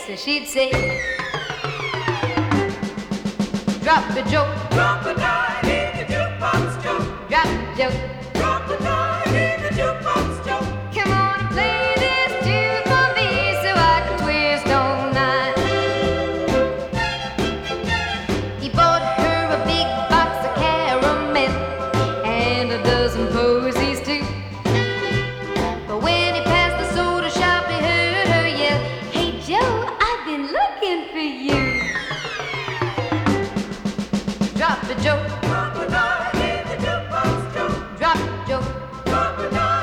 so she'd say, drop the joke, Drop a dime in the jukebox joke. drop the joke.